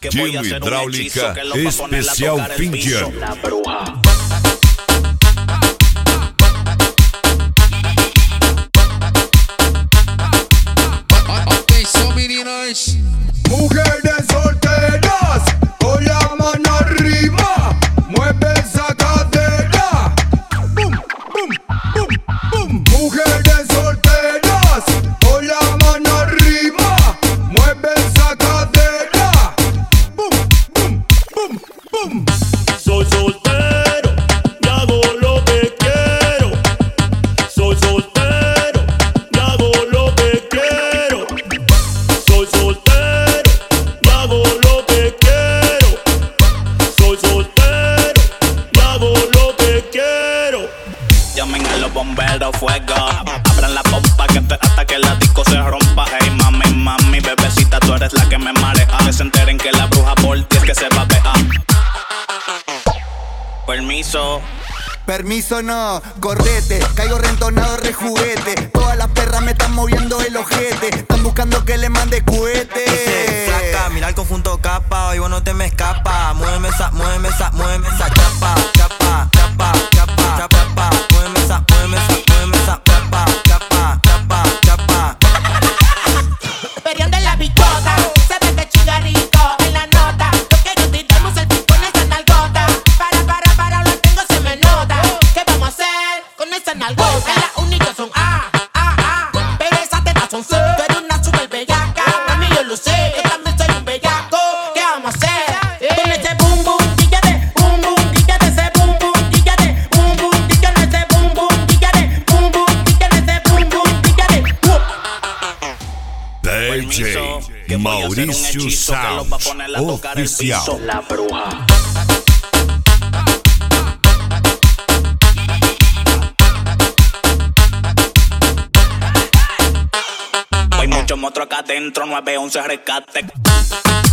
Que voy a hacer un hechizo que los va a poner a especial tocar el fin de piso. ano. La bruja. Atenção, meninas. Mujeres solteras, con la mano arriba, mueve esa cadera. Boom, boom, boom, boom. Mujeres solteras, con la mano arriba, mueve esa cadera. Boom, boom, boom, boom. Soy soltero y hago lo que quiero. Soy soltero y hago lo que quiero. Soy soltero y hago lo que quiero. Soy soltero y hago lo que quiero. Llamen a los bomberos, fuego. Abran la pompa que hasta que la disco se rompa. Hey mami, mami, bebecita, tú eres la que me marea. Que se enteren que la bruja por ti es que se va a ver. Permiso. Permiso no, correte, caigo rentonado, rejuguete. Todas las perras me están moviendo el ojete, están buscando que le mande cohete. Dice, flaca, mira el conjunto capa, hoy vos no te me escapa. Muéveme esa chapa, chapa, chapa, chapa, chapa. Muéveme esa chapa, chapa, chapa, chapa. Perión de la bichota, se ve que chinga rico en la nota. Yo quiero tirarnos el pico en esa nalgota. Para, lo tengo, se me nota. ¿Qué vamos a hacer con esa nalgota? Las únicas son pero esas tetas son C. Tú eres una super bellaca, a mí yo lo sé. Yo también soy un bellaco. ¿Qué vamos a hacer con ese boom boom? Dígate, boom boom, dígate ese boom boom, dígate, boom boom, dígate ese boom boom, dígate, boom boom, dígate ese boom boom, dígate. DJ Maurício Sound Oficial. La bruja. Hay muchos monstruos acá adentro, 911 rescate.